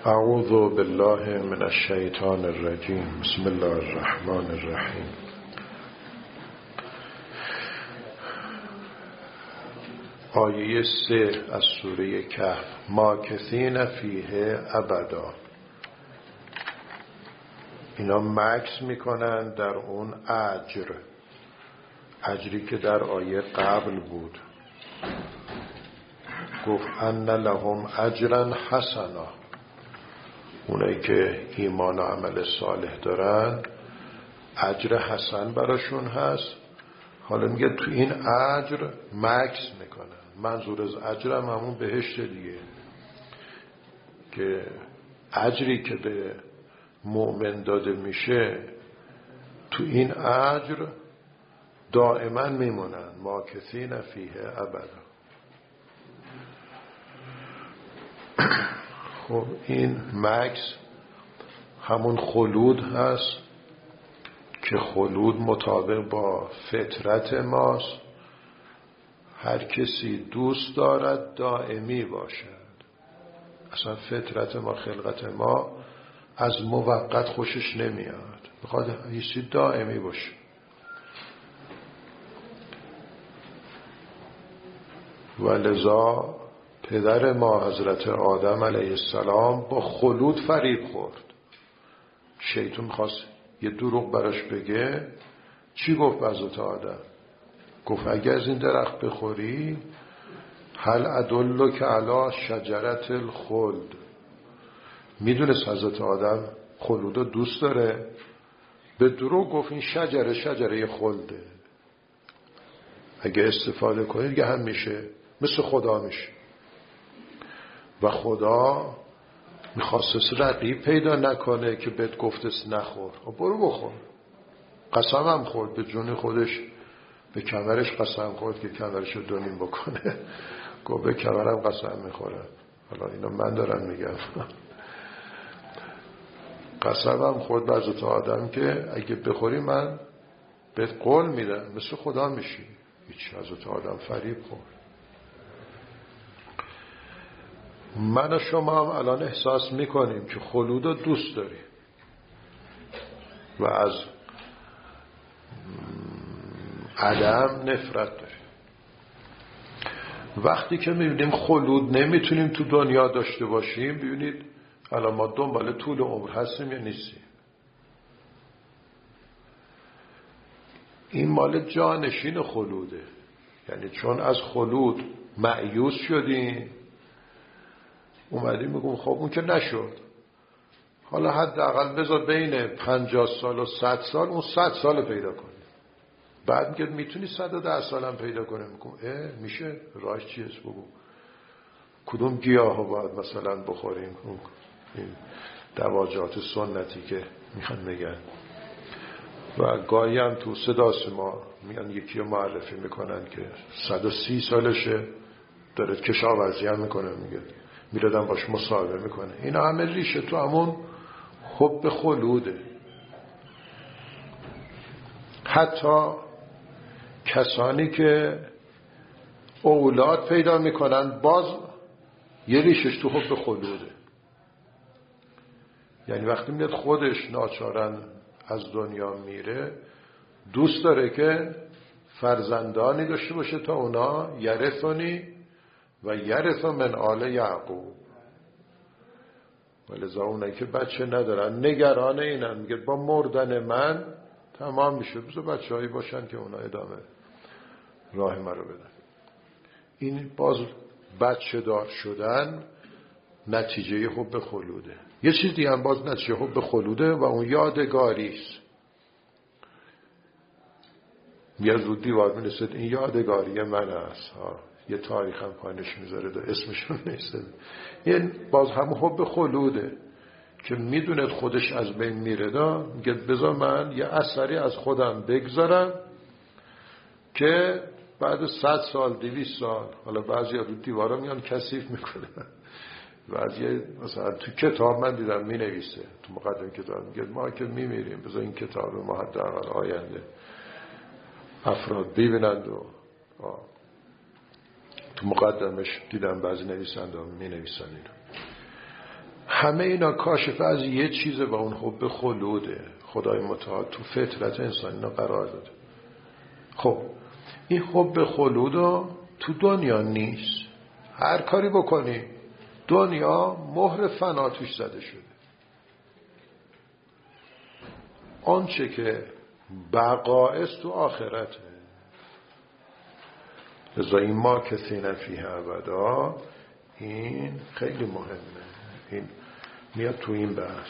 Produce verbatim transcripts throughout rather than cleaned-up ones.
اعوذ بالله من الشیطان الرجیم. بسم الله الرحمن الرحیم. آیه سه از سوره کهف. ماکثین فیه ابدا. اینا مکث میکنن در اون اجر، اجری که در آیه قبل بود. گفت ان لهم اجرا حسنا، اونایی که ایمان و عمل صالح دارن اجر حسن براشون هست. حالا میگه تو این اجر مکث میکنن. منظور از اجر هم همون بهشت دیگه، که اجری که به مؤمن داده میشه تو این اجر دائما میمونن. ماکثین فیه ابدا. خب این مکث همون خلود هست که خلود مطابق با فطرت ماست. هر کسی دوست دارد دائمی باشد. اصلا فطرت ما، خلقت ما از موقت خوشش نمیاد، بخواد هیچی دائمی باشه. و لذا پدر ما حضرت آدم علیه السلام با خلود فریب خورد. شیطان خواست یه دروغ براش بگه. چی گفت به حضرت آدم؟ گفت اگه از این درخت بخوری هل ادلک علی شجرة الخلد. میدونست حضرت آدم خلود دوست داره، به دروغ گفت این شجره شجره خلده، اگه استفاده کنید دیگه هم میشه مثل خدا میشه. و خدا میخواست رقیب پیدا نکنه که بهت گفتست نخور. برو بخور. قسم هم خورد به جون خودش، به کمرش قسم خورد که کمرشو دونیم بکنه. گفت به کمرم قسم میخورم. حالا اینا من دارم میگم. قسم هم خورد به حضرت آدم که اگه بخوری من بهت قول میدم مثل خدا میشی. هیچ. حضرت آدم فریب خورد. من و شما هم الان احساس میکنیم که خلود رو دوست داریم و از عدم نفرت داریم. وقتی که میبینیم خلود نمیتونیم تو دنیا داشته باشیم، ببینید الان ما دنبال طول عمر هستیم یا نیستیم. این مال جانشین خلوده. یعنی چون از خلود مایوس شدیم اومدیم میگم خب اون که نشد، حالا حداقل بذار بین پنجاه سال و صد سال اون صد سال پیدا کنی. بعد میگه میتونی صد و ده سال هم پیدا کنی. میگم اه میشه. راهش چیه؟ بگو کدوم گیاه باید مثلا بخوریم. اون این دواجات سنتی که میخوان میگن. و گاهی هم تو صدا سیما میگن یکی رو معرفی میکنن که صد و سی سالشه داره کشاورزی هم میکنه، میگه میردن باش مصاحبه میکنه. اینا همه ریشه تو همون حب خلوده. حتی کسانی که اولاد پیدا میکنن باز یه ریشش تو حب خلوده. یعنی وقتی میاد خودش ناچارن از دنیا میره دوست داره که فرزندانی داشته باشه تا اونا یرثونی و یرث من آل یعقوب. ولذا اونایی که بچه ندارن نگران اینن، میگه با مردن من تمام میشه، بذار بچه هایی باشن که اونا ادامه راه من رو بدن. این باز بچه دار شدن نتیجه حب خلوده. یه چیز دیگه هم باز نتیجه حب خلوده و اون یادگاریست. یه زود دیوار می‌نویسه این یادگاری من است، ها یه تاریخ هم پایینش میذاره و اسمشون نیست. این باز هم حب خلوده که میدونه خودش از بین میره. دا میگه بذار من یه اثری از خودم بگذارم که بعد صد سال دویست سال، حالا بعضی رو دیوارا میان کثیف میکنه. بعضی مثلا تو کتاب من دیدم مینویسه تو مقدمه کتاب میگه ما که میمیریم بذار این کتاب ما حداقل آینده افراد ببینند. و آه. تو مقدمش دیدم بعضی نویسنده می نویسن اینو. همه اینا کاشفه از یه چیزه و اون حب خلوده. خدای متعال تو فطرت انسان اینا قرار داده. خب این حب خلود تو دنیا نیست. هر کاری بکنی دنیا مهر فنا توش زده شده. آنچه که بقاست تو آخرته. لذا این ما کثین فیه ابدا، این خیلی مهمه. این میاد تو این بحث.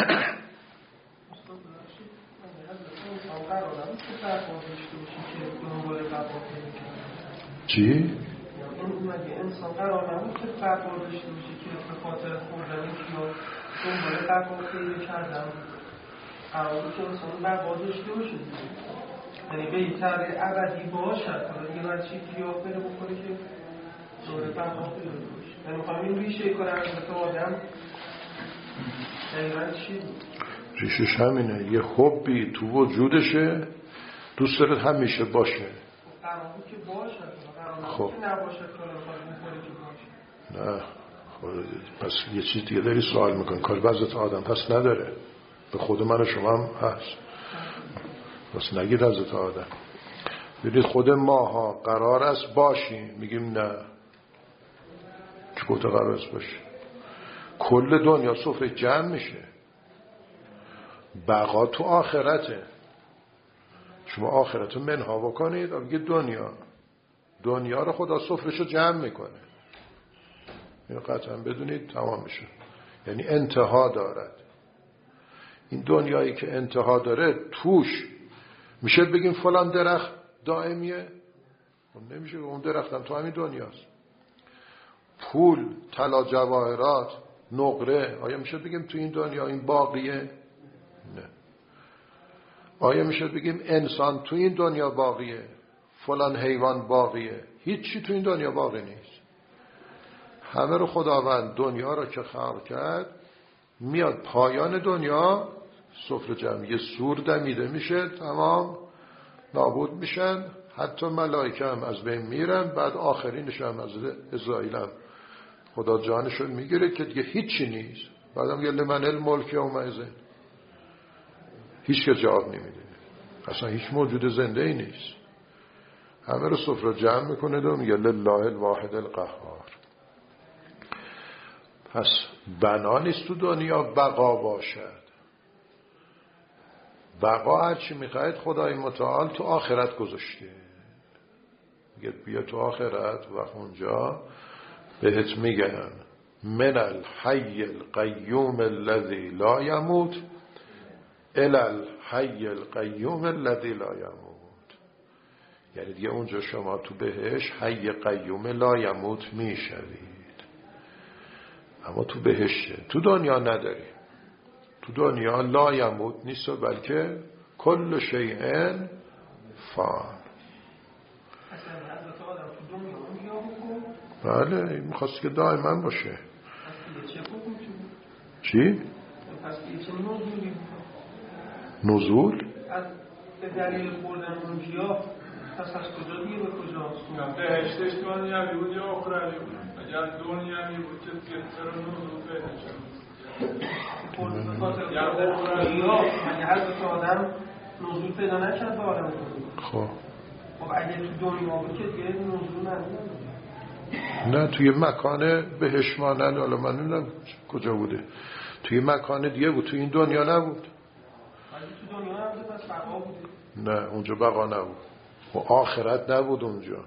چی؟ انسان قرار نبود که بقا داشته باشه که به خاطر خوردن یا دنبال بقا پیدا کردن، قرار بود که انسان بقا داشته باشه، یعنی به این طرح ابدی باشد. حالا دیگه من چی گیاه بره بکنه که دوره بقا پیدا باشه. یعنی میخوام این ریشه کنه حضرت آدم دقیقا چی بود؟ ریشش همینه، یه حبی تو وجودشه دوست دارد همیشه باشه. قرار بود که باشد، خب نه خب پس یه چیز دیگه داری سوال میکن. کار وضعیت آدم پس نداره، به خود من و شما هم هست. پس نگید وضعیت آدم. ببینید خود ماها قرار است باشیم، میگیم نه. چه گفته قرار است باشیم؟ کل دنیا سفره جمع میشه. بقا تو آخرته. شما آخرتو منها بکنید و بگید دنیا دنیا رو خدا سفرشو جمع میکنه. این قطعا بدونید تمام میشه. یعنی انتها دارد. این دنیایی که انتها داره توش میشه بگیم فلان درخت دائمیه؟ اون نمیشه. اون درخت هم تو همین دنیاست. پول، طلا، جواهرات، نقره، آیا میشه بگیم تو این دنیا این باقیه؟ نه. آیا میشه بگیم انسان تو این دنیا باقیه؟ فلان حیوان باقیه؟ هیچی تو این دنیا باقی نیست. همه رو خداوند دنیا رو که خلق کرد میاد پایان دنیا سفره جمعی یه سور دمیده میشه، تمام نابود میشن. حتی ملائکه هم از بین میرن. بعد آخرینش هم از اسرائیل هم خدا جانشون میگیره که دیگه هیچی نیست. بعدم میگه لمن الملک یومئذ، هیچ که جواب نمیده. اصلا هیچ موجود زنده ای نیست. همه رو سفره جمع میکنه و میگه لله الواحد القهار. پس بنا نیست تو دنیا بقا باشد. بقا هرچی میخواید خدای متعال تو آخرت گذاشته. میگه بیا تو آخرت و اونجا بهت میگن من الحی القیوم الذی لا یموت الی الحی القیوم الذی لا یموت. یعنی دیگه اونجا شما تو بهش حی قیوم لا یموت میشوید. اما تو بهشته، تو دنیا نداری. تو دنیا لا یموت نیست بلکه کل شیء فان. بله این میخواست که دائما باشه. چی؟ نزول؟ به دلیل خوردن اون گیاه پس از کجا دیگه به کجاست؟ بهشتش دنیاوی بود یا آخروی بود؟ اگر دنیاوی بود که دیگه چرا نزول پیدا شد؟ یا گیاه مگه حضرت آدم نزول پیدا نکرد به عالم بود؟ خب خب اگه تو دنیا بود که دیگه نزول ندید. نه توی مکان بهش مانند، حالا من نمیدونم کجا بوده، توی مکان دیگه بود، توی این دنیا نبود. اگه تو دنیا نبوده پس بقا بوده؟ نه اونجا بقا نبود و آخرت نبود اونجا.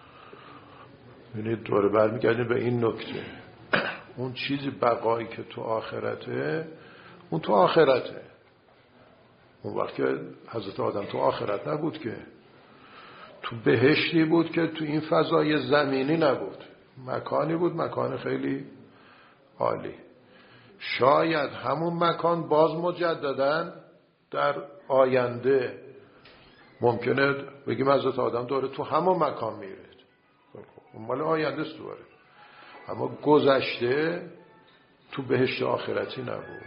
یعنی دوره برمیگردیم به این نکته. اون چیزی بقایی که تو آخرته اون تو آخرته. اون وقت که حضرت آدم تو آخرت نبود که، تو بهشتی بود که تو این فضای زمینی نبود. مکانی بود، مکان خیلی عالی. شاید همون مکان باز مجدداً در آینده ممکنه بگیم حضرت آدم داره تو همون مکان میره. اون مال آینده است دوباره. اما گذشته تو بهشت آخرتی نبود.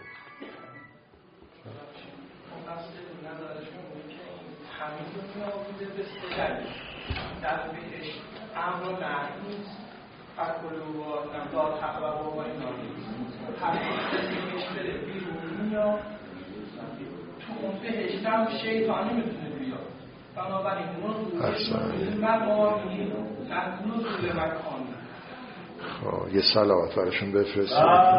در بهشت امر نهی قتل و داد حق و بابای نامی بهشت هم شیطان نمیتونه بیاد. بنابراین نزول مقامی از نزول مکانی. خب یه صلوات براشون بفرستید.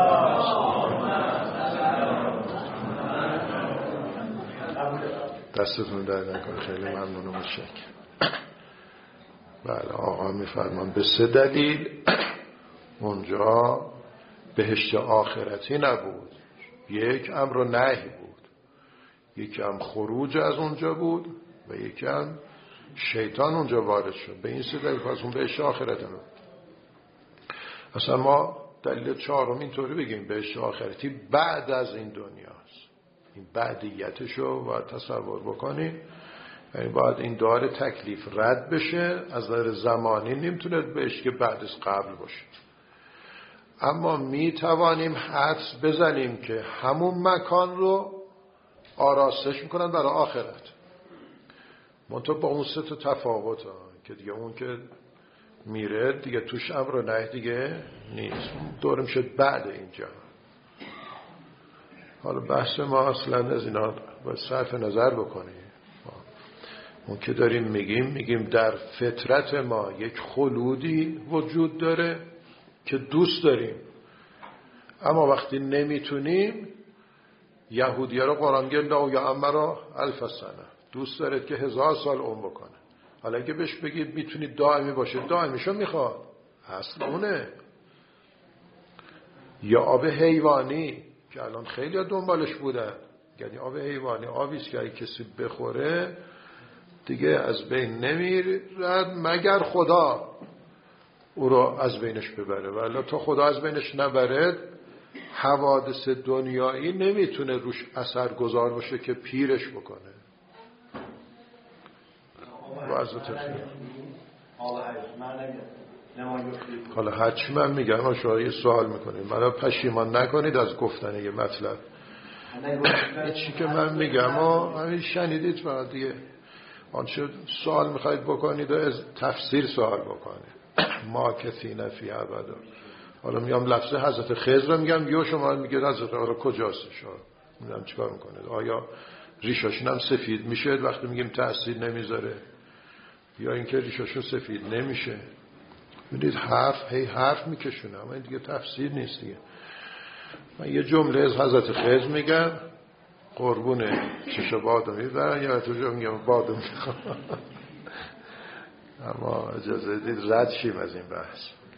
دستتون در نکنه. خیلی ممنون و متشکرم. بله آقا میفرمان به سه دلیل اونجا بهشت آخرتی نبود. یک امر و نهی بود، یکی هم خروج از اونجا بود و یکی هم شیطان اونجا وارد شد. به این سه دلیل پس اون بهشت آخرتی نبود. اصلا ما دلیل چهارم اینطوری بگیم بهشت آخرتی بعد از این دنیاست. این بعدیتشو باید تصور بکنیم. یعنی باید این دار تکلیف رد بشه. از نظر زمانی نمیتونه بهش که بعد از قبل باشه، اما می توانیم حدس بزنیم که همون مکان رو آراستش میکنن برای آخرت. منطقه با اون سه تا تفاوت ها که دیگه اون که میره دیگه توش امر و نهی دیگه نیست، دور میشه بعد اینجا. حالا بحث ما اصلا از اینا باید صرف نظر بکنیم. اون که داریم میگیم میگیم در فطرت ما یک خلودی وجود داره که دوست داریم، اما وقتی نمیتونیم یهودی ها رو قرآن گه لا یا امرا الف سنه، دوست دارید که هزار سال عمر بکنه. حالا اگه بهش بگید میتونید دائمی باشه، دائمیشو میخواد، اصل اونه. یا آب حیوانی که الان خیلی ها دنبالش بودن، یعنی آب حیوانی آبیست که اگه کسی بخوره دیگه از بین نمیرد مگر خدا او رو از بینش ببره، ولی تا خدا از بینش نبرد حوادث دنیایی نمیتونه روش اثر گذار باشه که پیرش بکنه. وضع تفسیر حالا هرچی من میگم شما یه سوال میکنید منو پشیمان نکنید از گفتن یه مطلب. چی که من میگم و همین شنیدید فقط دیگه. آنچه سوال میخواید بکنید و از تفسیر سوال بکنید. ما کسی نفی ابدا. حالا میگم لفظ حضرت خضر رو میگم یا شما میگید حضرت آره کجاست شما میگم چیکار میکنید؟ آیا ریشاشون هم سفید میشه وقتی میگیم تأثیر نمیذاره، یا اینکه ریشاشون سفید نمیشه؟ میدید حرف هی حرف میکشونه، اما این دیگه تفسیر نیست دیگه. من یه جمله از حضرت خضر میگم قربون شش بادو میبرن یا تو جا میگم بادو میخوام اما اجازه دید رد شیم از این بحث.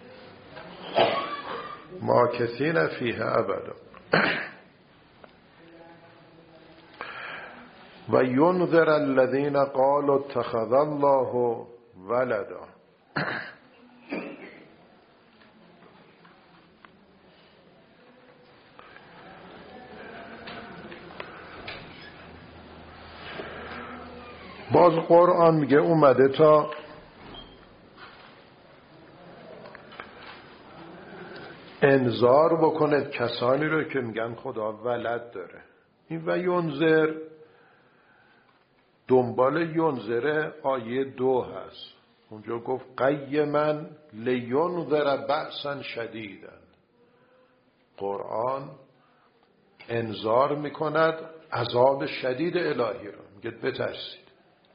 ما کسی نفیه ابدا و ینذر الذین قالوا اتخذ الله ولدا. باز قرآن میگه اومده تا انذار بکنه کسانی رو که میگن خدا ولد داره. این و ینذر دنبال ینذر آیه دو هست. اونجا گفت قیما لینذر بأسا شدیدا. قرآن انذار میکند عذاب شدید الهی رو، میگه بترسید.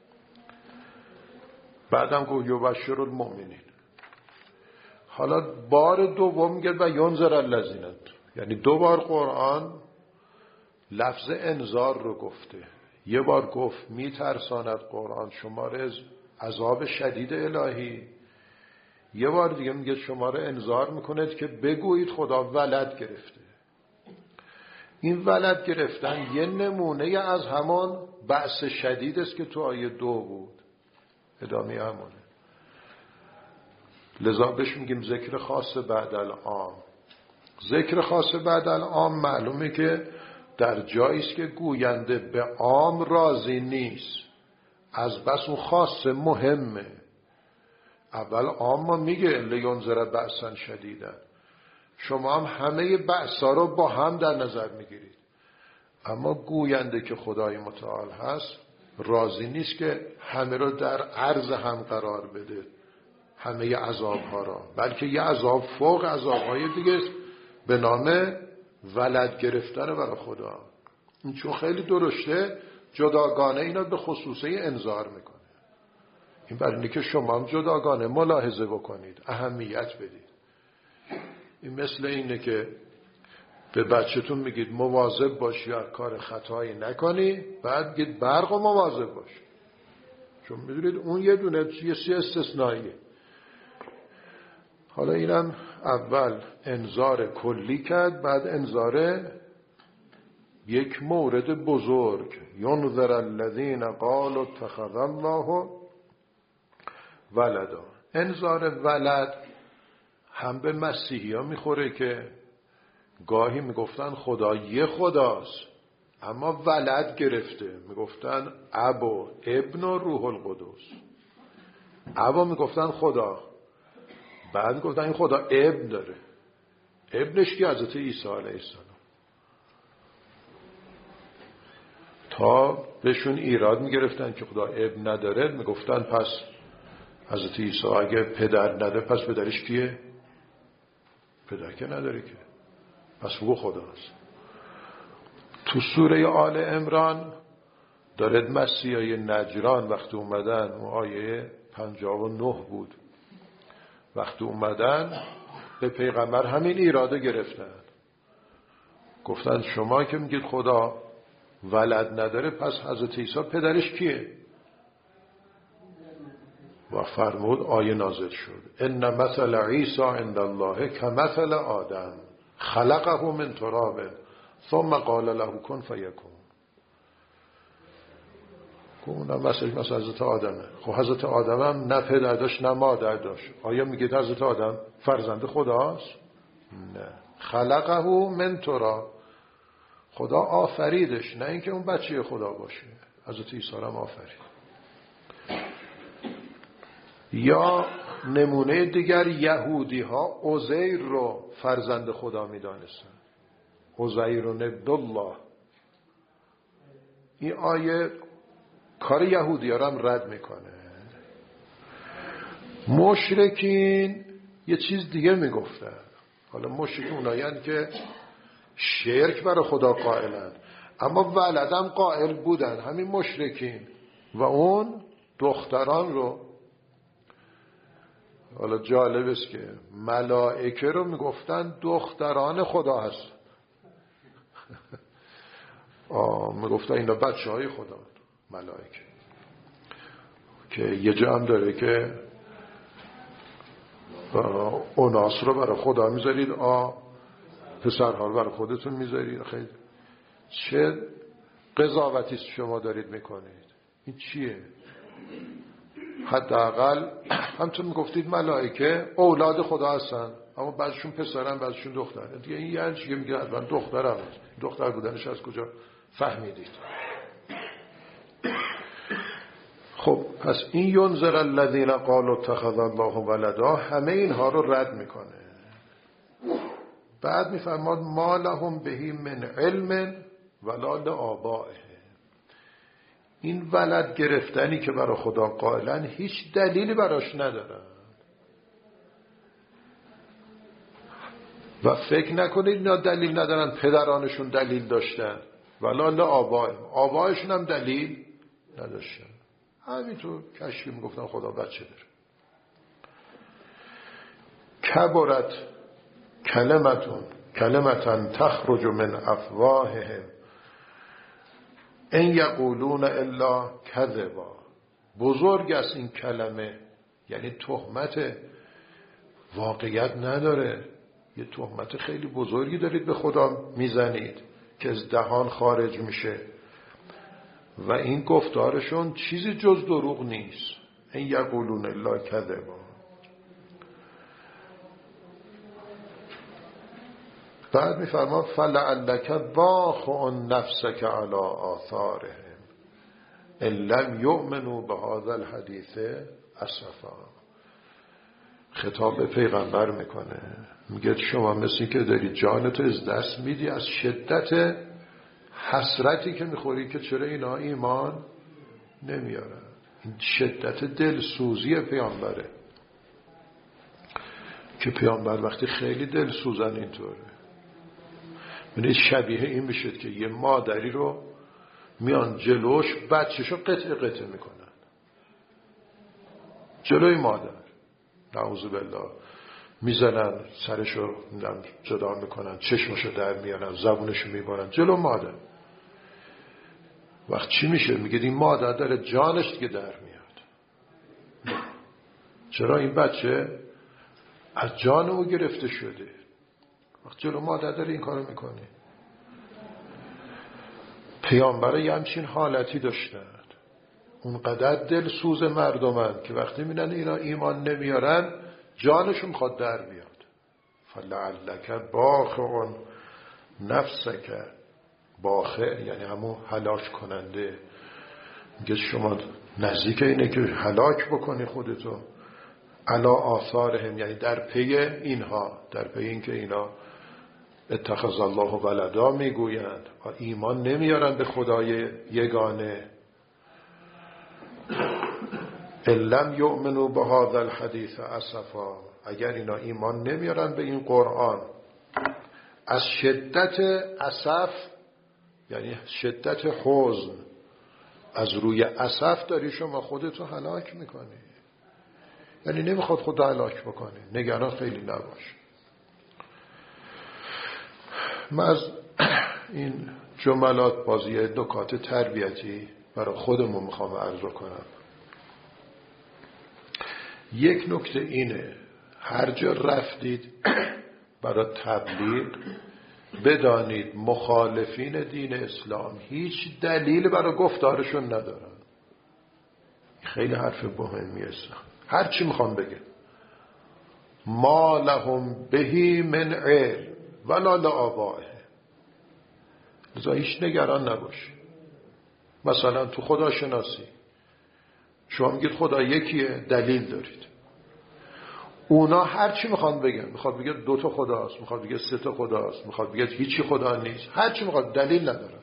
بعدم گفت یبشر المؤمنین. حالا بار دوم میگه و ینذر الذین، یعنی دو بار قرآن لفظ انذار رو گفته. یه بار گفت میترساند قرآن شما رو از عذاب شدید الهی، یه بار دیگه میگه شما رو انذار میکند که بگویید خدا ولد گرفته. این ولد گرفتن یه نمونه از همان بأس شدید است که تو آیه دو بود، ادامه همونه. لذا بهش میگیم ذکر خاص بعد العام. ذکر خاص بعد العام معلومه که در جایی است که گوینده به عام راضی نیست، از بس اون خاص مهمه. اول عام میگه لینذر بأسا شدیدا، شما هم همه بأسا رو با هم در نظر میگیرید، اما گوینده که خدای متعال هست راضی نیست که همه رو در عرض هم قرار بده، همه عذاب ها را، بلکه یه عذاب فوق عذاب های دیگه است به نام ولد گرفتن برای خدا. این چون خیلی درشته جداگانه اینا به خصوصه انذار میکنه. این برای اینه که شما هم جداگانه ملاحظه بکنید، اهمیت بدید. این مثل اینه که به بچه‌تون میگید مواظب باش یا کار خطایی نکنی، بعد میگید برق و مواظب باش، چون میدونید اون یه دونه یه سی استثنائیه. حالا اینم اول انذار کلی کرد، بعد انذار یک مورد بزرگ، ینذر الذین قالوا اتخذ الله ولدا. انذار ولد هم به مسیحی ها میخوره که گاهی میگفتن خدا یه خداست اما ولد گرفته، میگفتن اب و ابن و روح القدس. ابا میگفتن خدا، بعد میگفتن این خدا ابن داره. ابنش کی؟ حضرت عیسی علیه السلام. تا بهشون ایراد میگرفتن که خدا ابن نداره، میگفتن پس حضرت عیسی اگه پدر نداره پس پدرش کیه؟ پدر که نداره که، پس او خداست. تو سوره آل عمران دارد مسیحای نجران وقتی اومدن، اون آیه پنجاه و نه بود، وقتی اومدن به پیغمبر همین ایراده گرفتن، گفتن شما که میگید خدا ولد نداره پس حضرت عیسی پدرش کیه؟ و فرمود، آیه نازل شد، ان مثل عیسی عند الله کمثل آدم خلقه من تراب ثم قال له کن فیکون. اونم مثل مثل حضرت آدمه. خب حضرت آدم هم نه پدر داشت نه مادر داشت. آیا میگید حضرت آدم فرزند خداست؟ نه. خلقه من تراب، خدا آفریدش، نه اینکه اون بچه خدا باشه. حضرت عیسی هم آفرید. یا نمونه دیگر، یهودی ها عزیر رو فرزند خدا می دانستن، عزیر و عبدالله. این آیه کار یهودی ها رو هم رد میکنه. مشرکین یه چیز دیگه میگفتن. حالا مشرکین اونایند که شرک برای خدا قائلن اما ولدم قائل بودن، همین مشرکین، و اون دختران رو، حالا جالب است که ملائکه رو میگفتن دختران خدا هست. آه میگفتن اینا بچه های خدا، ملائکه. که یه جا هم داره که اوناس رو برای خدا میذارید، آ پسرها رو برای خودتون میذارید. خیلی چه قضاوتی شما دارید میکنید؟ این چیه؟ حداقل همتون میگفتید ملائکه اولاد خدا هستن اما بعضشون پسرن بعضشون دخترن. دیگه این یعنی چیه؟ میگه من دخترم. دختر بودنش از کجا فهمیدید؟ خب پس این ینذر الذین قالوا اتخذ الله ولدا همه اینها رو رد میکنه. بعد میفرماد ما لهم به من علم ولا لآبائهم. این ولد گرفتنی که برای خدا قائلن هیچ دلیلی براش ندارن و فکر نکنید اینا دلیل ندارن، پدرانشون دلیل داشتن. ولا لآبائهم، آبائشون هم دلیل نداشتن. همینطور کشکی میگفتن خدا بچه داره. کبرت کلمتون کلمتن تخرج من افواههم ان یقولون الا کذبا. بزرگ است این کلمه، یعنی تهمت، واقعیت نداره. یه تهمت خیلی بزرگی دارید به خدا میزنید که از دهان خارج میشه و این گفتارشون چیزی جز دروغ نیست. ان یقولون الا کذبا. بعد میفرما فلعلک باخع نفسک علی آثارهم ان لم یؤمنوا بهذا الحدیث اسفا. خطاب به پیغمبر میکنه، میگه شما مثل که داری جانتو از دست میدی از شدت حسرتی که میخوری که چرا اینا ایمان نمیارن. این شدت دلسوزی پیامبره که پیامبر وقتی خیلی دلسوزن اینطوره. یعنی شبیه این میشه که یه مادری رو میان جلوش بچه‌شو قطع قطع میکنن، جلوی مادر، نعوذ بالله، میزنن سرشو جدا میکنن، چشمشو در میارن، زبونشو میبارن جلو مادر. وقت چی میشه؟ میگه این مادر داره جانش دیگه در میاد. چرا؟ این بچه از جان او گرفته شده. وقت جلو مادر داره این کارو میکنه. پیامبر یه همچین حالتی داشتن، اونقدر دل سوز مردمن که وقتی میبینن اینا ایمان نمیارن جانشون میخواد در بیاد. فلعلک باخع نفسک، باخع یعنی همون هلاک کننده. میگه شما نزدیک اینه که هلاک بکنی خودتو. علا آثارهم یعنی در پی اینها، در پی این که اینا اتخذ الله ولدا میگویند، ایمان نمیارن به خدای یگانه. لم یؤمنوا بهذا الحدیث اسفا، اگر اینا ایمان نمیارن به این قرآن از شدت اسف، یعنی شدت حزن، از روی اسف داری شما خودتو هلاک میکنی. یعنی نمیخواد خدا هلاک بکنی، نگران خیلی نباش. من از این جملات بازی نکات تربیتی برای خودمون میخوام عرض کنم. یک نکته اینه، هر جا رفتید برای تبلیغ بدانید مخالفین دین اسلام هیچ دلیل برای گفتارشون ندارن. خیلی حرف مهمیه. هر چی میخوام بگم ما لهم بهی من علم ولا لآبائه، لذا هیچ نگران نباش. مثلا تو خدا شناسی شما میگید خدا یکیه، دلیل دارید. اونا هر چی میخوان بگن، میخواد بگه دو تا خداست، میخواد بگه سه تا خداست، میخواد بگه هیچی خدا نیست، هر چی میخواد، دلیل ندارن.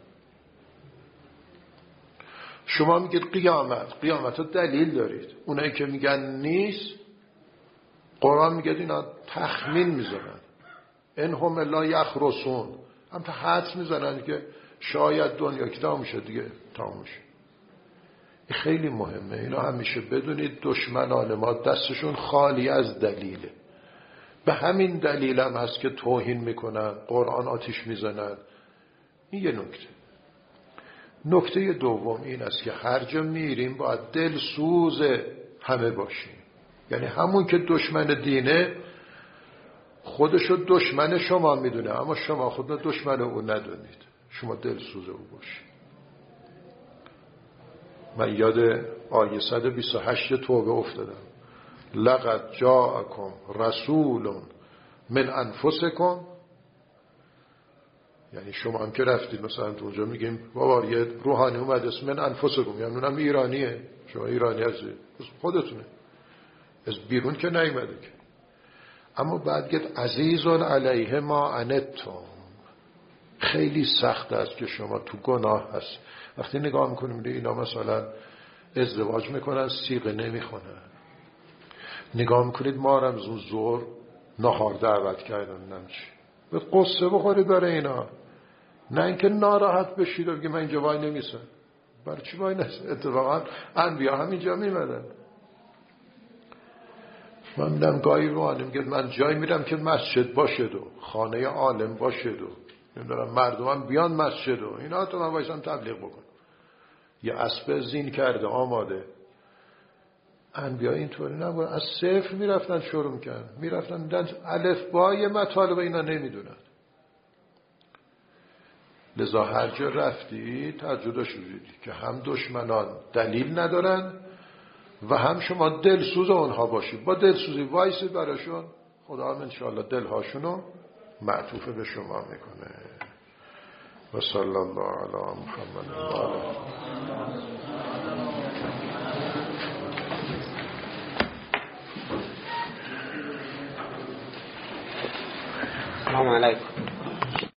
شما میگید قیامت، قیامت رو دلیل دارید. اونایی که میگن نیست، قرآن میگه اینا تخمین میزنن. ان هم الا یخرصون، هم تا حدس میزنن که شاید دنیا که تمام میشه دیگه تمام میشه. این خیلی مهمه. اینا همیشه بدونید دشمنان ما دستشون خالی از دلیله. به همین دلیل هم هست که توهین میکنن، قرآن آتیش میزنن. این یه نکته. نکته دوم این است که هر جا میریم باید دل سوز همه باشیم. یعنی همون که دشمن دینه خودشو دشمن شما میدونه، اما شما خود دشمن او ندونید، شما دل سوز او باشید. من یاد آیه صد و بیست و هشت توبه افتادم. لقد جاءکم رسول من انفسکم، یعنی شما هم که رفتید مثلا تو اونجا میگیم بابا یه روحانی اومد اسم من انفسکم، یعنی اونم ایرانیه، شما ایرانی هستی خودتونه، از بیرون که نیومده که. اما بعد گفت عزیزون علیه ما عنتم، خیلی سخت است که شما تو گناه هست. وقتی نگاه میکنیم اینا مثلا ازدواج میکنن سیغه نمیخونن، نگاه میکنید ما هم زون زور نهار دعوت کردن، نمچی به قصه بخورید برای اینا، نه اینکه ناراحت بشید و بگید من اینجا وای نمیسن. برای چی وای نمیسن؟ اتفاقا انبیا هم اینجا میمدن. من میدم گاهی روحانی میگه من جایی میرم که مسجد باشد و خانه عالم باشد و نمیدونم مردم هم بیان مسجد و اینا، تو من بایستم تبلیغ بکن. یه اسب زین کرده آماده. انبیا اینطوری نبود، از صفر میرفتن شروع میکردن، میرفتن میدن الف بای مطالب اینا نمیدونن. لذا هر جا رفتی تعجب شدید که هم دشمنان دلیل ندارن و هم شما دلسوز اونها باشید. با دلسوزی وایسید براشون، خدا هم انشاءالله دلهاشونو معطوف به شما میکنه. و صلی الله علی محمد و آله. السلام علیکم.